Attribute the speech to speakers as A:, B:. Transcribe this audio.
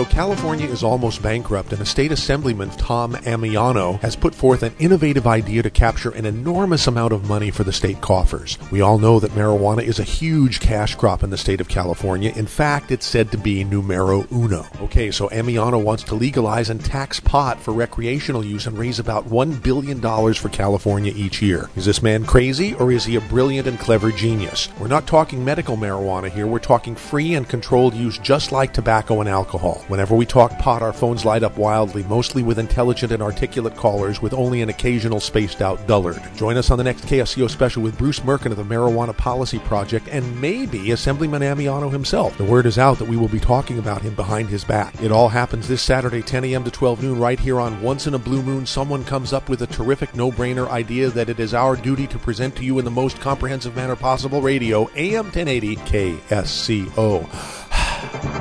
A: So California is almost bankrupt, and a state assemblyman, Tom Ammiano, has put forth an innovative idea to capture an enormous amount of money for the state coffers. We all know that marijuana is a huge cash crop in the state of California. In fact, it's said to be numero uno. Okay, so Ammiano wants to legalize and tax pot for recreational use and raise about $1 billion for California each year. Is this man crazy, or is he a brilliant and clever genius? We're not talking medical marijuana here. We're talking free and controlled use, just like tobacco and alcohol. Whenever we talk pot, our phones light up wildly, mostly with intelligent and articulate callers with only an occasional spaced-out dullard. Join us on the next KSCO special with Bruce Merkin of the Marijuana Policy Project and maybe Assemblyman Ammiano himself. The word is out that we will be talking about him behind his back. It all happens this Saturday, 10 a.m. to 12 noon, right here on Once in a Blue Moon. Someone comes up with a terrific no-brainer idea that it is our duty to present to you in the most comprehensive manner possible. Radio, AM 1080, KSCO.